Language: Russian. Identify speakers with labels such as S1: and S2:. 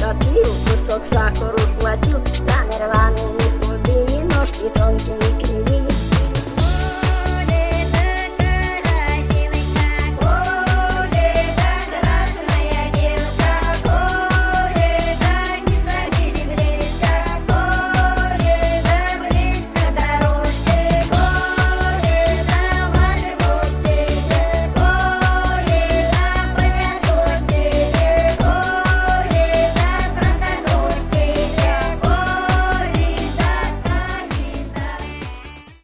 S1: отлил, кусок сахару хватил, за нервами худые ножки тонкие.